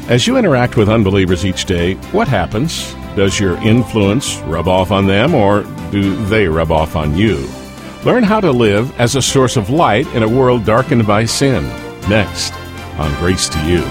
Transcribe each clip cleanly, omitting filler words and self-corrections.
As you interact with unbelievers each day, what happens? Does your influence rub off on them, or do they rub off on you? Learn how to live as a source of light in a world darkened by sin. Next on Grace to You.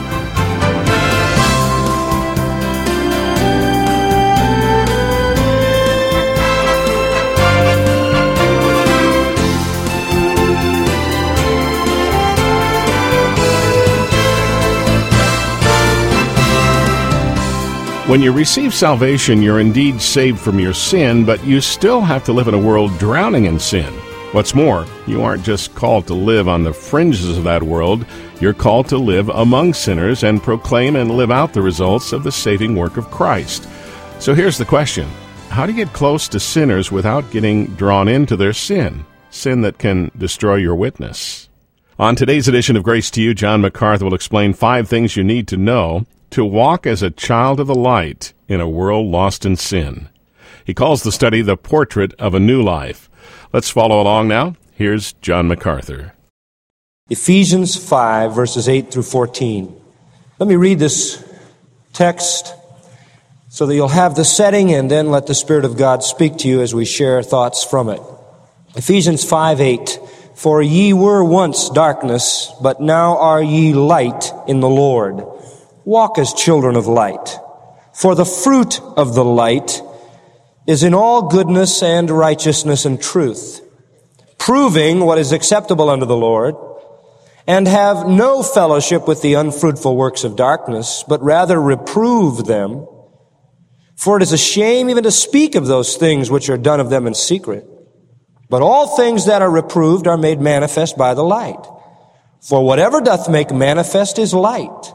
When you receive salvation, you're indeed saved from your sin, but you still have to live in a world drowning in sin. What's more, you aren't just called to live on the fringes of that world. You're called to live among sinners and proclaim and live out the results of the saving work of Christ. So here's the question. How do you get close to sinners without getting drawn into their sin? Sin that can destroy your witness. On today's edition of Grace to You, John MacArthur will explain 5 things you need to know to walk as a child of the light in a world lost in sin. He calls the study The Portrait of a New Life. Let's follow along now. Here's John MacArthur. Ephesians 5, verses 8 through 14. Let me read this text so that you'll have the setting, and then let the Spirit of God speak to you as we share thoughts from it. Ephesians 5:8. For ye were once darkness, but now are ye light in the Lord. Walk as children of light. For the fruit of the light is in all goodness and righteousness and truth, proving what is acceptable unto the Lord, and have no fellowship with the unfruitful works of darkness, but rather reprove them. For it is a shame even to speak of those things which are done of them in secret. But all things that are reproved are made manifest by the light. For whatever doth make manifest is light.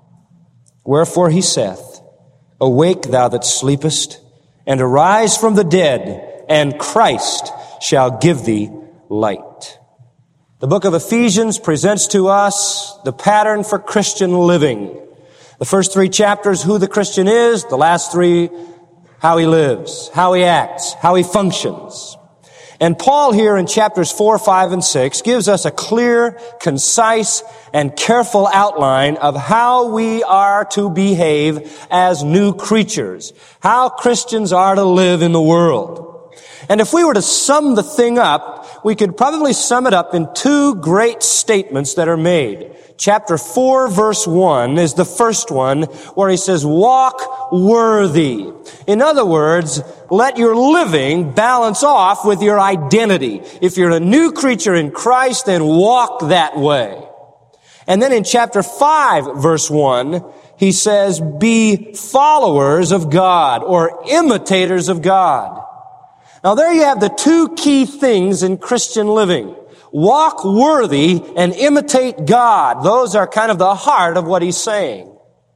Wherefore he saith, Awake, thou that sleepest, and arise from the dead, and Christ shall give thee light. The book of Ephesians presents to us the pattern for Christian living. The first 3 chapters, who the Christian is. The last 3, how he lives, how he acts, how he functions. And Paul here in chapters 4, 5, and 6 gives us a clear, concise, and careful outline of how we are to behave as new creatures, how Christians are to live in the world. And if we were to sum the thing up, we could probably sum it up in 2 great statements that are made. Chapter 4, verse 1 is the first one, where he says, walk worthy. In other words, let your living balance off with your identity. If you're a new creature in Christ, then walk that way. And then in chapter 5, verse 1, he says, be followers of God, or imitators of God. Now there you have the 2 key things in Christian living. Walk worthy and imitate God. Those are kind of the heart of what he's saying.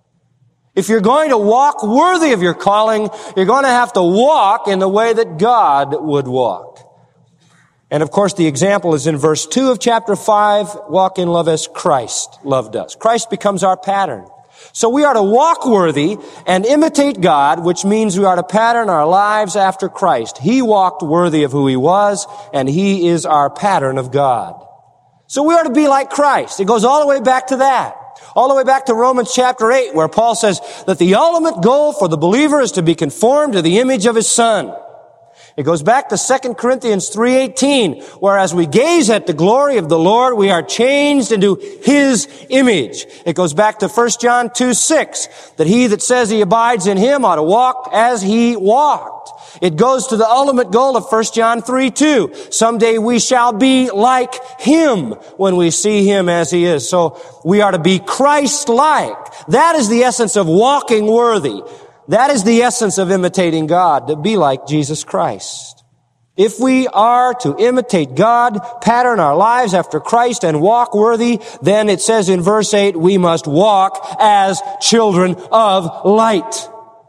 If you're going to walk worthy of your calling, you're going to have to walk in the way that God would walk. And of course, the example is in verse 2 of chapter 5, walk in love as Christ loved us. Christ becomes our pattern. So we are to walk worthy and imitate God, which means we are to pattern our lives after Christ. He walked worthy of who he was, and he is our pattern of God. So we are to be like Christ. It goes all the way back to that. All the way back to Romans chapter 8, where Paul says that the ultimate goal for the believer is to be conformed to the image of his Son. It goes back to 2 Corinthians 3:18, where as we gaze at the glory of the Lord, we are changed into his image. It goes back to 1 John 2:6, that he that says he abides in him ought to walk as he walked. It goes to the ultimate goal of 1 John 3:2. Someday we shall be like him when we see him as he is. So we are to be Christ-like. That is the essence of walking worthy. That is the essence of imitating God, to be like Jesus Christ. If we are to imitate God, pattern our lives after Christ, and walk worthy, then it says in verse 8, we must walk as children of light.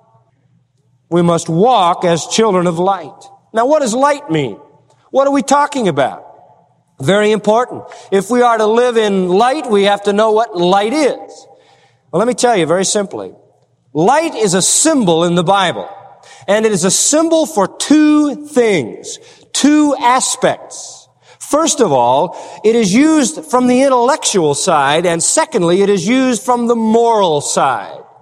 We must walk as children of light. Now, what does light mean? What are we talking about? Very important. If we are to live in light, we have to know what light is. Well, let me tell you very simply. Light is a symbol in the Bible, and it is a symbol for 2 things, 2 aspects. First of all, it is used from the intellectual side, and secondly, it is used from the moral side.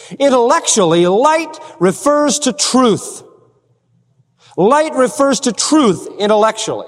Intellectually, light refers to truth. Light refers to truth intellectually.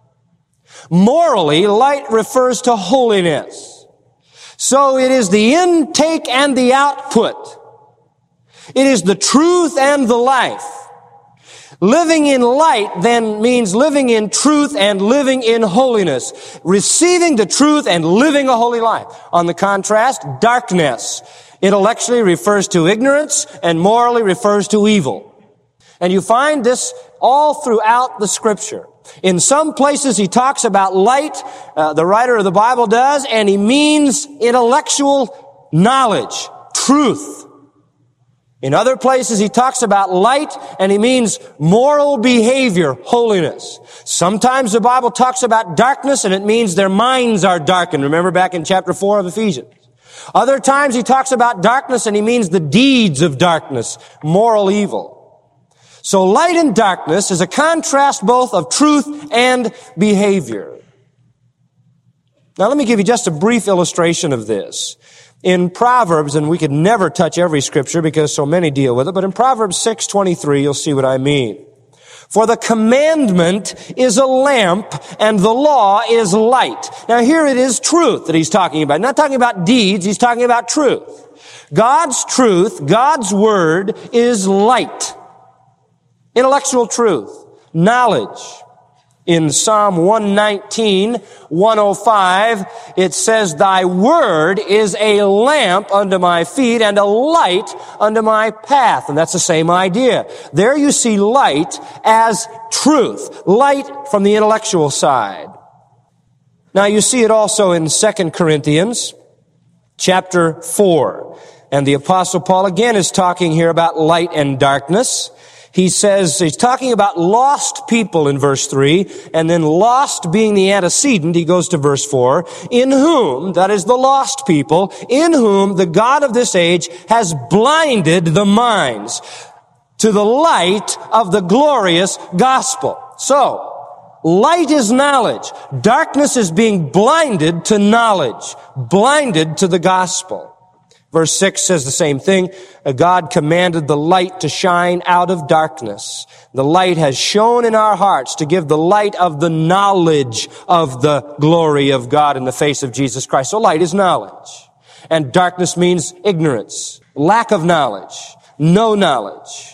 Morally, light refers to holiness. So it is the intake and the output. It is the truth and the life. Living in light then means living in truth and living in holiness. Receiving the truth and living a holy life. On the contrast, darkness intellectually refers to ignorance and morally refers to evil. And you find this all throughout the Scripture. In some places he talks about light, the writer of the Bible does, and he means intellectual knowledge, truth. In other places he talks about light and he means moral behavior, holiness. Sometimes the Bible talks about darkness and it means their minds are darkened. Remember back in chapter 4 of Ephesians. Other times he talks about darkness and he means the deeds of darkness, moral evil. So light and darkness is a contrast both of truth and behavior. Now let me give you just a brief illustration of this. In Proverbs, and we could never touch every scripture because so many deal with it, but in Proverbs 6:23, you'll see what I mean. For the commandment is a lamp and the law is light. Now here it is truth that he's talking about. Not talking about deeds, he's talking about truth. God's truth, God's word is light. Intellectual truth, knowledge. In Psalm 119, 105, it says, Thy word is a lamp unto my feet and a light unto my path. And that's the same idea. There you see light as truth. Light from the intellectual side. Now you see it also in 2 Corinthians chapter 4. And the Apostle Paul again is talking here about light and darkness. He says, he's talking about lost people in verse 3, and then lost being the antecedent, he goes to verse 4, in whom, that is the lost people, in whom the God of this age has blinded the minds to the light of the glorious gospel. So, light is knowledge. Darkness is being blinded to knowledge, blinded to the gospel. Verse 6 says the same thing. God commanded the light to shine out of darkness. The light has shone in our hearts to give the light of the knowledge of the glory of God in the face of Jesus Christ. So light is knowledge. And darkness means ignorance, lack of knowledge, no knowledge.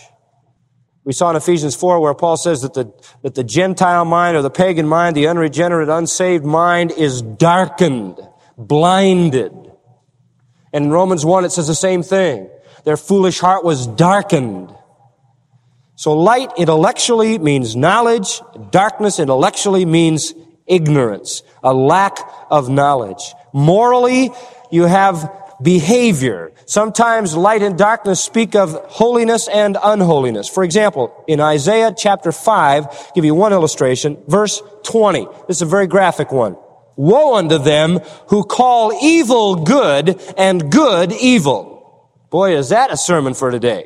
We saw in Ephesians 4 where Paul says that the Gentile mind or the pagan mind, the unregenerate, unsaved mind is darkened, blinded. And in Romans 1, it says the same thing. Their foolish heart was darkened. So light intellectually means knowledge. Darkness intellectually means ignorance, a lack of knowledge. Morally, you have behavior. Sometimes light and darkness speak of holiness and unholiness. For example, in Isaiah chapter 5, I'll give you one illustration, verse 20. This is a very graphic one. Woe unto them who call evil good and good evil. Boy, is that a sermon for today.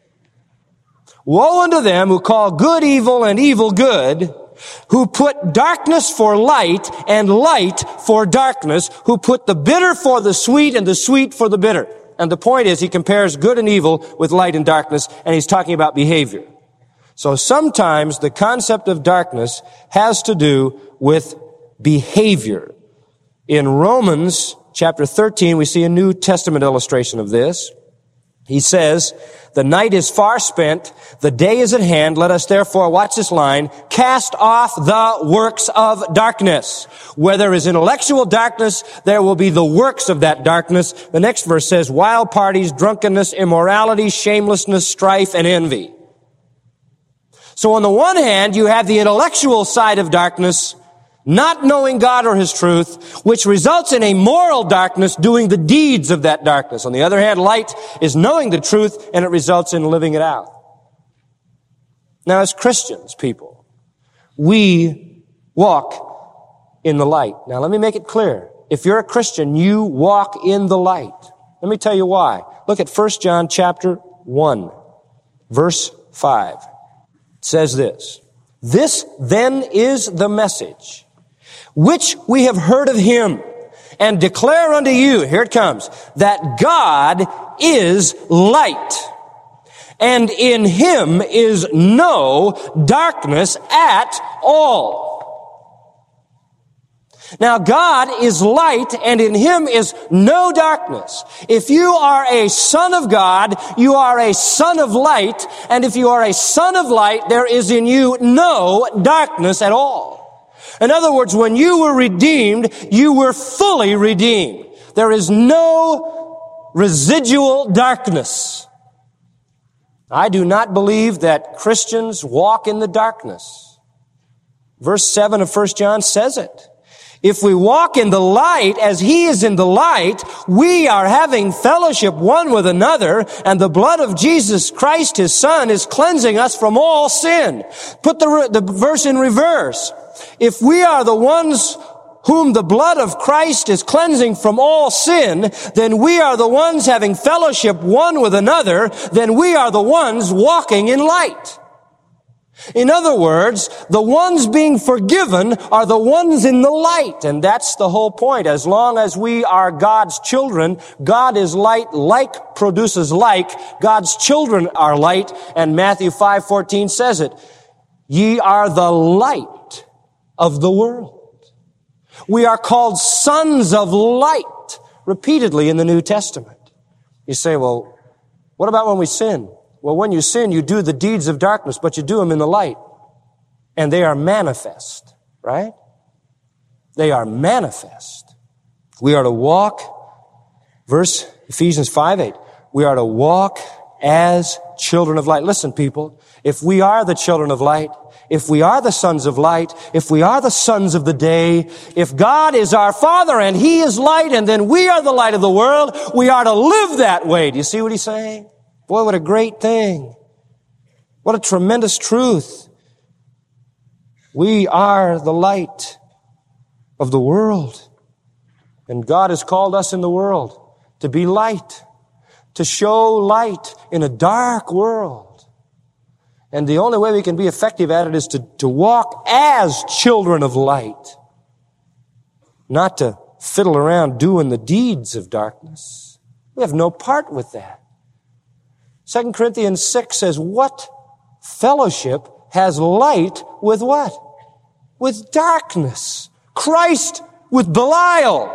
Woe unto them who call good evil and evil good, who put darkness for light and light for darkness, who put the bitter for the sweet and the sweet for the bitter. And the point is, he compares good and evil with light and darkness, and he's talking about behavior. So sometimes the concept of darkness has to do with behavior. In Romans chapter 13, we see a New Testament illustration of this. He says, the night is far spent, the day is at hand, let us therefore, watch this line, cast off the works of darkness. Where there is intellectual darkness, there will be the works of that darkness. The next verse says, wild parties, drunkenness, immorality, shamelessness, strife, and envy. So on the one hand, you have the intellectual side of darkness, not knowing God or His truth, which results in a moral darkness doing the deeds of that darkness. On the other hand, light is knowing the truth and it results in living it out. Now, as Christians, people, we walk in the light. Now, let me make it clear. If you're a Christian, you walk in the light. Let me tell you why. Look at 1 John chapter 1, verse 5. It says this, this then is the message which we have heard of Him, and declare unto you," here it comes, "that God is light, and in him is no darkness at all." Now, God is light, and in him is no darkness. If you are a son of God, you are a son of light, and if you are a son of light, there is in you no darkness at all. In other words, when you were redeemed, you were fully redeemed. There is no residual darkness. I do not believe that Christians walk in the darkness. Verse 7 of 1 John says it. If we walk in the light as he is in the light, we are having fellowship one with another, and the blood of Jesus Christ, his Son, is cleansing us from all sin. Put the verse in reverse. If we are the ones whom the blood of Christ is cleansing from all sin, then we are the ones having fellowship one with another, then we are the ones walking in light. In other words, the ones being forgiven are the ones in the light. And that's the whole point. As long as we are God's children, God is light. Like produces like. God's children are light. And Matthew 5:14 says it. Ye are the light of the world. We are called sons of light repeatedly in the New Testament. You say, well, what about when we sin? Well, when you sin, you do the deeds of darkness, but you do them in the light. And they are manifest, right? They are manifest. We are to walk, verse Ephesians 5:8, we are to walk as children of light. Listen, people, if we are the children of light, if we are the sons of light, if we are the sons of the day, if God is our Father and he is light, and then we are the light of the world, we are to live that way. Do you see what he's saying? Boy, what a great thing. What a tremendous truth. We are the light of the world. And God has called us in the world to be light, to show light in a dark world. And the only way we can be effective at it is to walk as children of light, not to fiddle around doing the deeds of darkness. We have no part with that. 2 Corinthians 6 says, what fellowship has light with what? With darkness. Christ with Belial.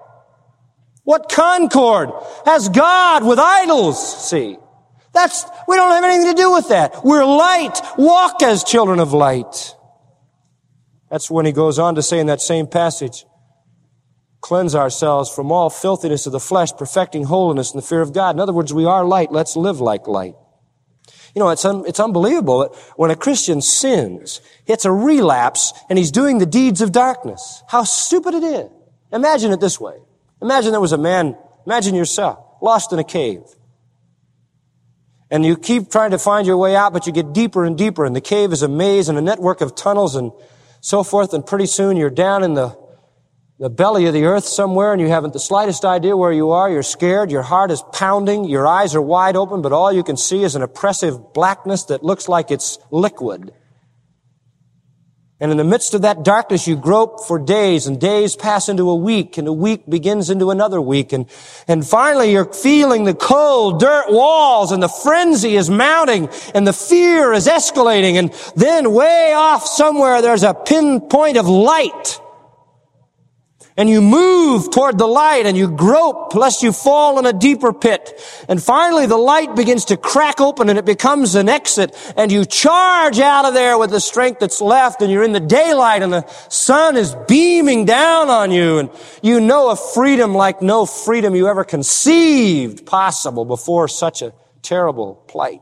What concord has God with idols? See, we don't have anything to do with that. We're light. Walk as children of light. That's when he goes on to say in that same passage, cleanse ourselves from all filthiness of the flesh, perfecting holiness in the fear of God. In other words, we are light. Let's live like light. You know, it's unbelievable that when a Christian sins, it's a relapse, and he's doing the deeds of darkness. How stupid it is. Imagine it this way. Imagine there was a man, imagine yourself, lost in a cave. And you keep trying to find your way out, but you get deeper and deeper, and the cave is a maze and a network of tunnels and so forth, and pretty soon you're down in the belly of the earth somewhere, and you haven't the slightest idea where you are. You're scared. Your heart is pounding. Your eyes are wide open, but all you can see is an oppressive blackness that looks like it's liquid. And in the midst of that darkness, you grope for days, and days pass into a week, and a week begins into another week. And finally, you're feeling the cold dirt walls, and the frenzy is mounting, and the fear is escalating. And then way off somewhere, there's a pinpoint of light. And you move toward the light, and you grope lest you fall in a deeper pit. And finally the light begins to crack open, and it becomes an exit, and you charge out of there with the strength that's left, and you're in the daylight, and the sun is beaming down on you, and you know a freedom like no freedom you ever conceived possible before such a terrible plight.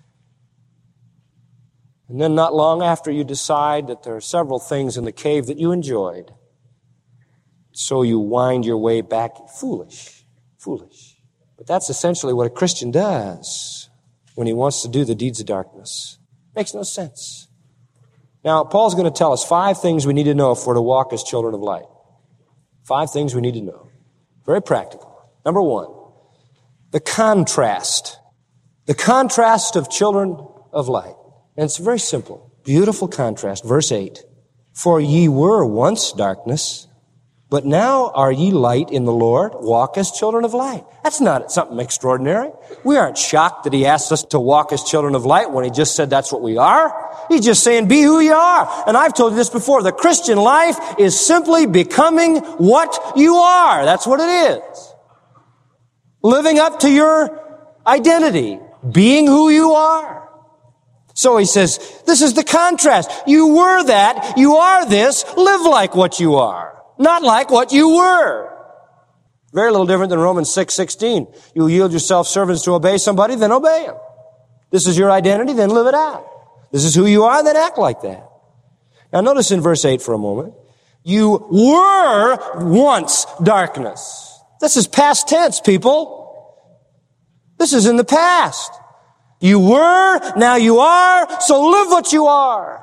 And then not long after, you decide that there are several things in the cave that you enjoyed. So you wind your way back. Foolish. But that's essentially what a Christian does when he wants to do the deeds of darkness. Makes no sense. Now, Paul's going to tell us 5 things we need to know if we're to walk as children of light. 5 things we need to know. Very practical. Number 1, the contrast. The contrast of children of light. And it's very simple. Beautiful contrast. Verse 8. For ye were once darkness, But now are ye light in the Lord, walk as children of light. That's not something extraordinary. We aren't shocked that he asks us to walk as children of light when he just said that's what we are. He's just saying be who you are. And I've told you this before. The Christian life is simply becoming what you are. That's what it is. Living up to your identity. Being who you are. So he says, this is the contrast. You were that. You are this. Live like what you are. Not like what you were. Very little different than Romans 6:16. You yield yourself servants to obey somebody, then obey him. This is your identity, then live it out. This is who you are, then act like that. Now notice in verse 8 for a moment. You were once darkness. This is past tense, people. This is in the past. You were, now you are, so live what you are.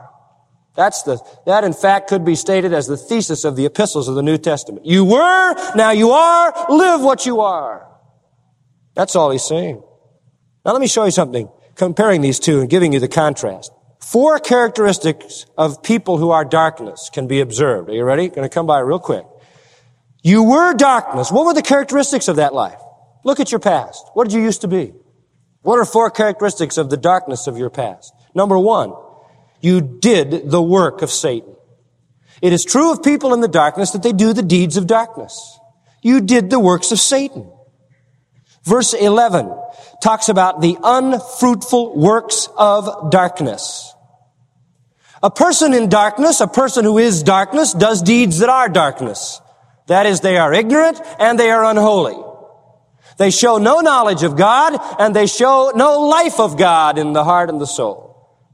That in fact could be stated as the thesis of the epistles of the New Testament. You were, now you are, live what you are. That's all he's saying. Now let me show you something, comparing these two and giving you the contrast. 4 characteristics of people who are darkness can be observed. Are you ready? Going to come by real quick. You were darkness. What were the characteristics of that life? Look at your past. What did you used to be? What are 4 characteristics of the darkness of your past? Number 1. You did the work of Satan. It is true of people in the darkness that they do the deeds of darkness. You did the works of Satan. Verse 11 talks about the unfruitful works of darkness. A person in darkness, a person who is darkness, does deeds that are darkness. That is, they are ignorant and they are unholy. They show no knowledge of God and they show no life of God in the heart and the soul.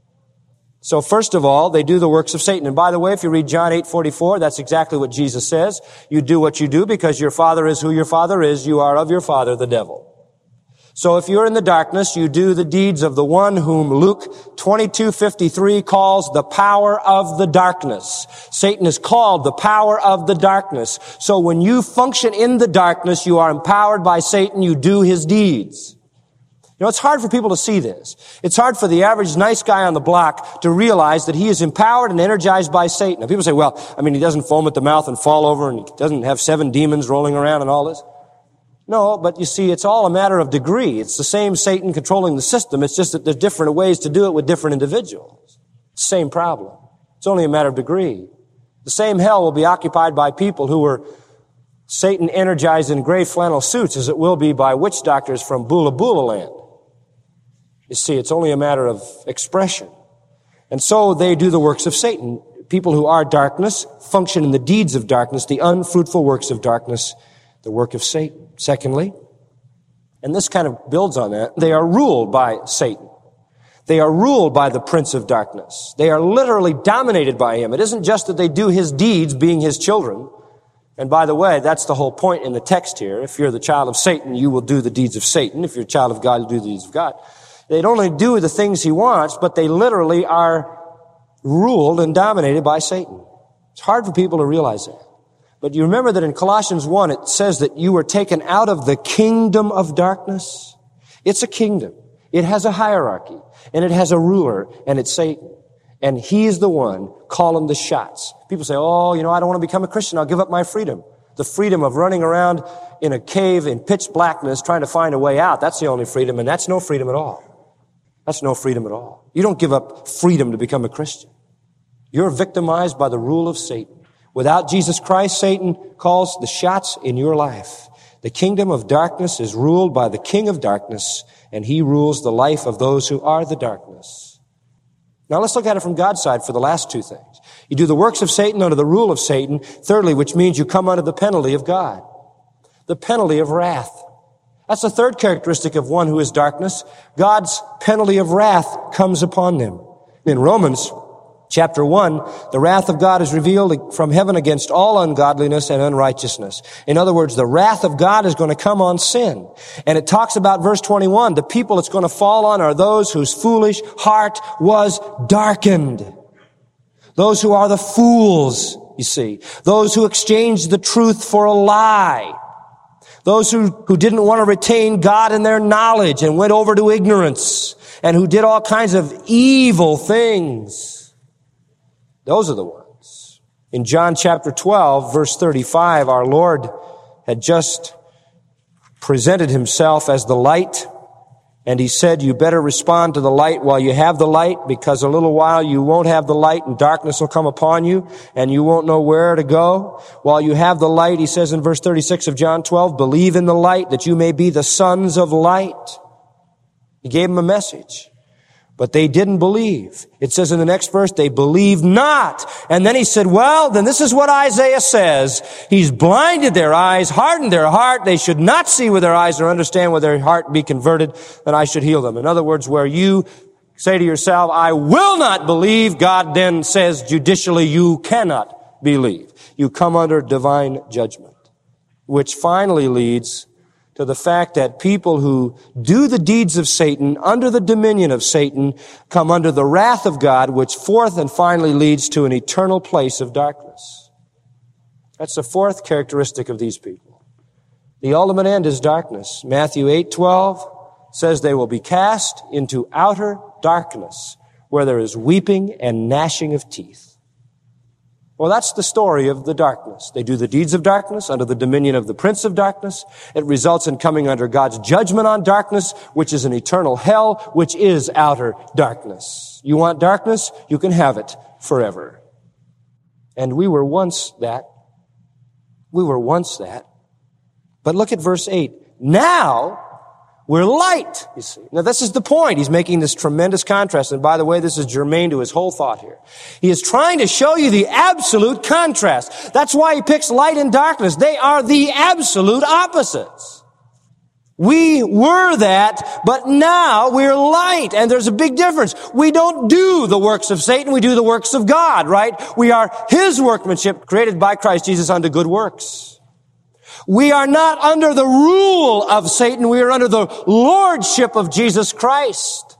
So first of all, they do the works of Satan. And by the way, if you read John 8:44, that's exactly what Jesus says. You do what you do because your father is who your father is. You are of your father, the devil. So if you're in the darkness, you do the deeds of the one whom Luke 22:53 calls the power of the darkness. Satan is called the power of the darkness. So when you function in the darkness, you are empowered by Satan. You do his deeds. You know, it's hard for people to see this. It's hard for the average nice guy on the block to realize that he is empowered and energized by Satan. Now, people say, well, he doesn't foam at the mouth and fall over and he doesn't have 7 demons rolling around and all this. No, but you see, it's all a matter of degree. It's the same Satan controlling the system. It's just that there's different ways to do it with different individuals. Same problem. It's only a matter of degree. The same hell will be occupied by people who were Satan energized in gray flannel suits as it will be by witch doctors from Bula Bula land. You see, it's only a matter of expression. And so they do the works of Satan. People who are darkness function in the deeds of darkness, the unfruitful works of darkness, the work of Satan. Secondly, and this kind of builds on that, they are ruled by Satan. They are ruled by the prince of darkness. They are literally dominated by him. It isn't just that they do his deeds, being his children. And by the way, that's the whole point in the text here. If you're the child of Satan, you will do the deeds of Satan. If you're a child of God, you'll do the deeds of God. They don't only do the things he wants, but they literally are ruled and dominated by Satan. It's hard for people to realize that. But you remember that in Colossians 1, it says that you were taken out of the kingdom of darkness. It's a kingdom. It has a hierarchy, and it has a ruler, and it's Satan. And he is the one calling the shots. People say, I don't want to become a Christian. I'll give up my freedom. The freedom of running around in a cave in pitch blackness trying to find a way out. That's the only freedom, and that's no freedom at all. That's no freedom at all. You don't give up freedom to become a Christian. You're victimized by the rule of Satan. Without Jesus Christ, Satan calls the shots in your life. The kingdom of darkness is ruled by the king of darkness, and he rules the life of those who are the darkness. Now let's look at it from God's side for the last 2 things. You do the works of Satan under the rule of Satan. Thirdly, which means you come under the penalty of God. The penalty of wrath. That's the third characteristic of one who is darkness. God's penalty of wrath comes upon them. In Romans chapter 1, the wrath of God is revealed from heaven against all ungodliness and unrighteousness. In other words, the wrath of God is going to come on sin. And it talks about verse 21, the people it's going to fall on are those whose foolish heart was darkened. Those who are the fools, you see. Those who exchanged the truth for a lie. Those who didn't want to retain God in their knowledge and went over to ignorance and who did all kinds of evil things. Those are the ones. In John chapter 12, verse 35, our Lord had just presented himself as the light, and he said, you better respond to the light while you have the light, because a little while you won't have the light and darkness will come upon you, and you won't know where to go. While you have the light, he says in verse 36 of John 12, believe in the light that you may be the sons of light. He gave them a message. But they didn't believe. It says in the next verse, they believed not. And then he said, well, then this is what Isaiah says. He's blinded their eyes, hardened their heart. They should not see with their eyes or understand with their heart be converted, then I should heal them. In other words, where you say to yourself, I will not believe, God then says judicially, you cannot believe. You come under divine judgment, which finally leads to the fact that people who do the deeds of Satan under the dominion of Satan come under the wrath of God, which fourth and finally leads to an eternal place of darkness. That's the fourth characteristic of these people. The ultimate end is darkness. Matthew 8:12 says they will be cast into outer darkness where there is weeping and gnashing of teeth. Well, that's the story of the darkness. They do the deeds of darkness under the dominion of the prince of darkness. It results in coming under God's judgment on darkness, which is an eternal hell, which is outer darkness. You want darkness? You can have it forever. And we were once that. We were once that. But look at verse 8. Now we're light, you see. Now this is the point. He's making this tremendous contrast. And by the way, this is germane to his whole thought here. He is trying to show you the absolute contrast. That's why he picks light and darkness. They are the absolute opposites. We were that, but now we're light. And there's a big difference. We don't do the works of Satan. We do the works of God, right? We are his workmanship created by Christ Jesus unto good works. We are not under the rule of Satan. We are under the lordship of Jesus Christ.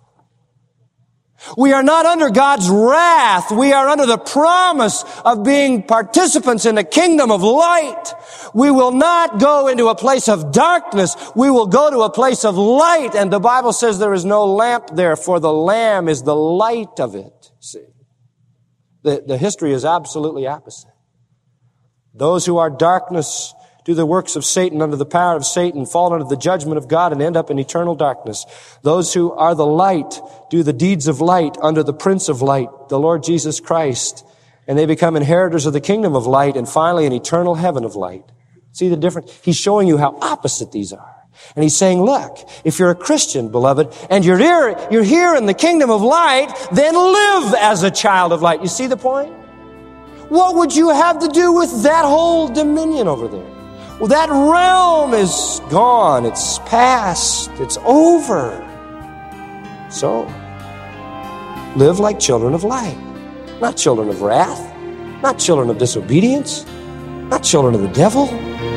We are not under God's wrath. We are under the promise of being participants in the kingdom of light. We will not go into a place of darkness. We will go to a place of light. And the Bible says there is no lamp there, for the Lamb is the light of it. See, the history is absolutely opposite. Those who are darkness do the works of Satan under the power of Satan, fall under the judgment of God, and end up in eternal darkness. Those who are the light do the deeds of light under the Prince of Light, the Lord Jesus Christ, and they become inheritors of the kingdom of light and finally an eternal heaven of light. See the difference? He's showing you how opposite these are. And he's saying, look, if you're a Christian, beloved, and you're here in the kingdom of light, then live as a child of light. You see the point? What would you have to do with that whole dominion over there? Well, that realm is gone. It's past. It's over. So, live like children of light. Not children of wrath. Not children of disobedience. Not children of the devil.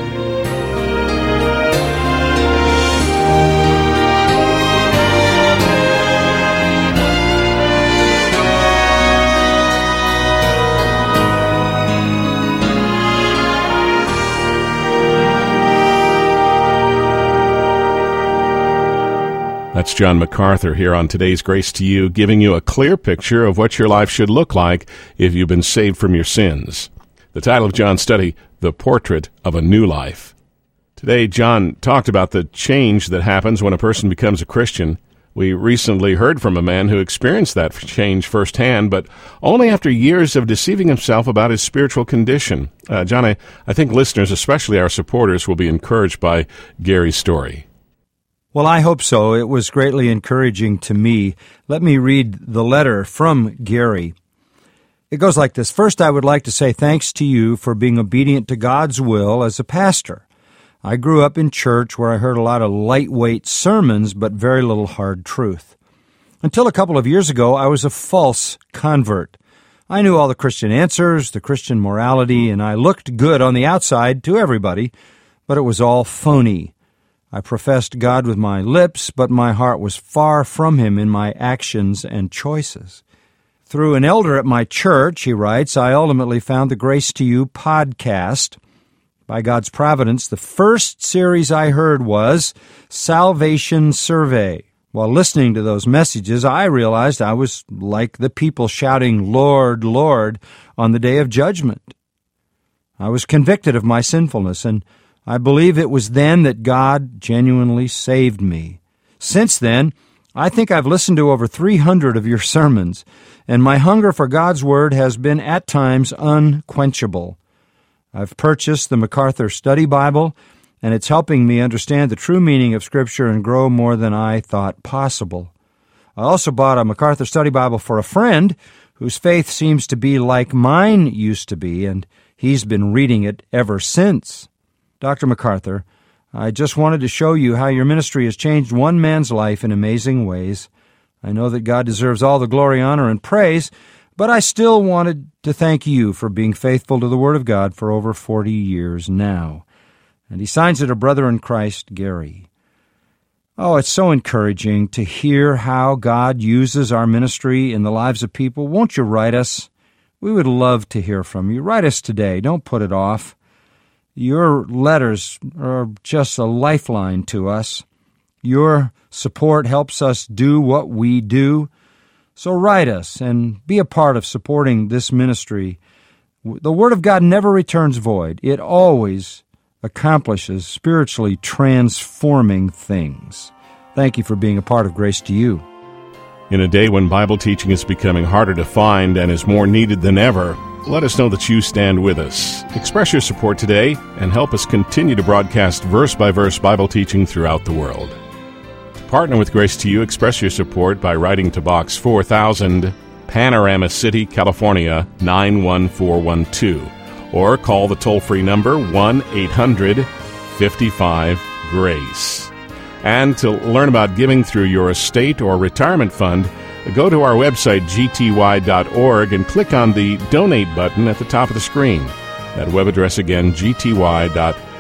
That's John MacArthur here on Today's Grace to You, giving you a clear picture of what your life should look like if you've been saved from your sins. The title of John's study, The Portrait of a New Life. Today, John talked about the change that happens when a person becomes a Christian. We recently heard from a man who experienced that change firsthand, but only after years of deceiving himself about his spiritual condition. John, I think listeners, especially our supporters, will be encouraged by Gary's story. Well, I hope so. It was greatly encouraging to me. Let me read the letter from Gary. It goes like this. First, I would like to say thanks to you for being obedient to God's will as a pastor. I grew up in church where I heard a lot of lightweight sermons, but very little hard truth. Until a couple of years ago, I was a false convert. I knew all the Christian answers, the Christian morality, and I looked good on the outside to everybody, but it was all phony. I professed God with my lips, but my heart was far from Him in my actions and choices. Through an elder at my church, he writes, I ultimately found the Grace to You podcast. By God's providence, the first series I heard was Salvation Survey. While listening to those messages, I realized I was like the people shouting, Lord, Lord, on the day of judgment. I was convicted of my sinfulness, and I believe it was then that God genuinely saved me. Since then, I think I've listened to over 300 of your sermons, and my hunger for God's Word has been at times unquenchable. I've purchased the MacArthur Study Bible, and it's helping me understand the true meaning of Scripture and grow more than I thought possible. I also bought a MacArthur Study Bible for a friend whose faith seems to be like mine used to be, and he's been reading it ever since. Dr. MacArthur, I just wanted to show you how your ministry has changed one man's life in amazing ways. I know that God deserves all the glory, honor, and praise, but I still wanted to thank you for being faithful to the Word of God for over 40 years now. And he signs it a brother in Christ, Gary. Oh, it's so encouraging to hear how God uses our ministry in the lives of people. Won't you write us? We would love to hear from you. Write us today. Don't put it off. Your letters are just a lifeline to us. Your support helps us do what we do. So write us and be a part of supporting this ministry. The Word of God never returns void. It always accomplishes spiritually transforming things. Thank you for being a part of Grace to You. In a day when Bible teaching is becoming harder to find and is more needed than ever, let us know that you stand with us. Express your support today and help us continue to broadcast verse-by-verse Bible teaching throughout the world. To partner with Grace to You, express your support by writing to Box 4000, Panorama City, California, 91412. Or call the toll-free number 1-800-55-GRACE. And to learn about giving through your estate or retirement fund, go to our website, gty.org, and click on the Donate button at the top of the screen. That web address again, gty.org.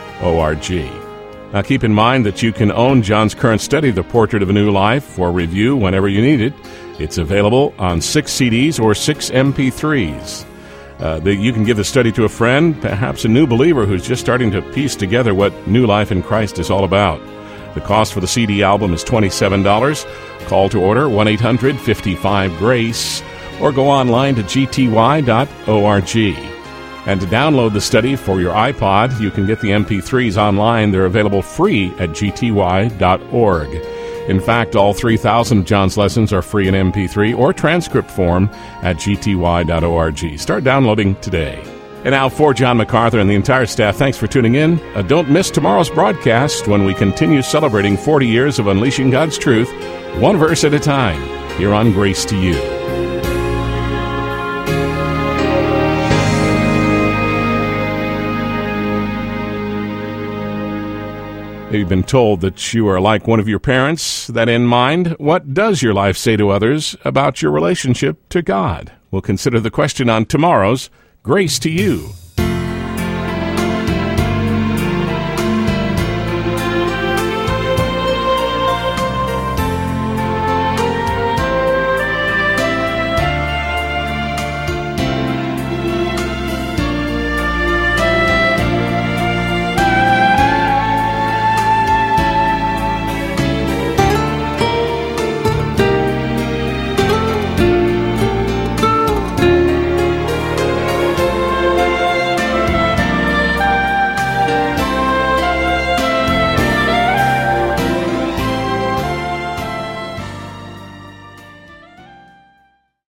Now keep in mind that you can own John's current study, The Portrait of a New Life, for review whenever you need it. It's available on 6 CDs or 6 MP3s. You can give the study to a friend, perhaps a new believer who's just starting to piece together what new life in Christ is all about. The cost for the CD album is $27. Call to order 1-800-55-GRACE or go online to gty.org. And to download the study for your iPod, you can get the MP3s online. They're available free at gty.org. In fact, all 3,000 of John's lessons are free in MP3 or transcript form at gty.org. Start downloading today. And now for John MacArthur and the entire staff, thanks for tuning in. Don't miss tomorrow's broadcast when we continue celebrating 40 years of unleashing God's truth, one verse at a time, here on Grace to You. You've been told that you are like one of your parents. That in mind, what does your life say to others about your relationship to God? We'll consider the question on tomorrow's Grace to You.